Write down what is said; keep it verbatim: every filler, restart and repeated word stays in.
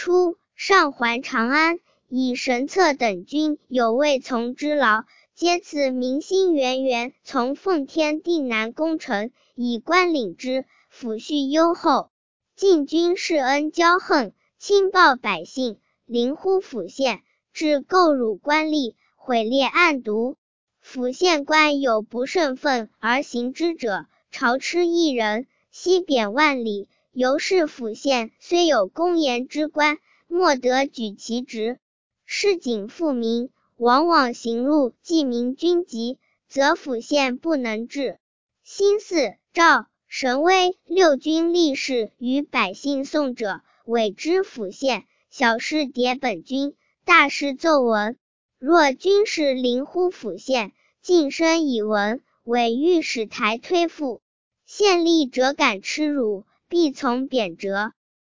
初，上还长安，以神策等军有未从之劳，皆赐明星圆圆从奉天定南攻城，以官领之，抚恤优厚。晋军世恩骄横，轻暴百姓，临乎府县，致构辱官吏，毁列案牍。府县官有不慎愤而行之者，朝笞一人，悉贬万里。由是府县虽有公言之官，莫得举其职。市井富民，往往行路既明军籍，则府县不能治。辛巳，赵、神威六军力士与百姓讼者，委之府县，小事迭本军，大事奏闻。若军事临乎府县，晋升以闻，委御史台推复。县吏者敢耻辱，必从贬谪。